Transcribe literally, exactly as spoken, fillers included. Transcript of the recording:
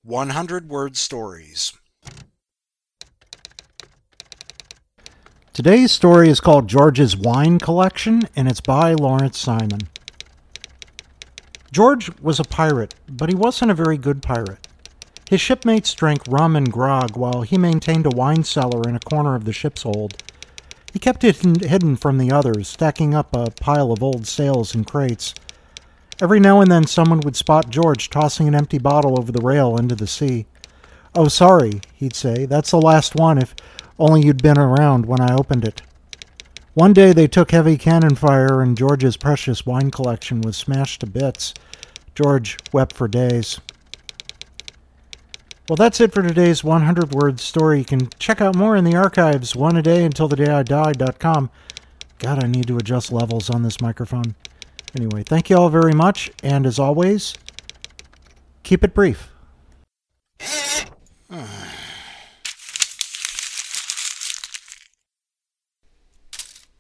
one hundred word stories. Today's story is called George's Wine Collection, and it's by Lawrence Simon. George was a pirate, but he wasn't a very good pirate. His shipmates drank rum and grog while he maintained a wine cellar in a corner of the ship's hold. He kept it hidden from the others, stacking up a pile of old sails and crates. Every now and then someone would spot George tossing an empty bottle over the rail into the sea. "Oh, sorry," he'd say, "that's the last one, if only you'd been around when I opened it." One day they took heavy cannon fire and George's precious wine collection was smashed to bits. George wept for days. Well, that's it for today's one hundred word story. You can check out more in the archives, one a day until the day I die dot com. God, I need to adjust levels on this microphone. Anyway, thank you all very much, and as always, keep it brief.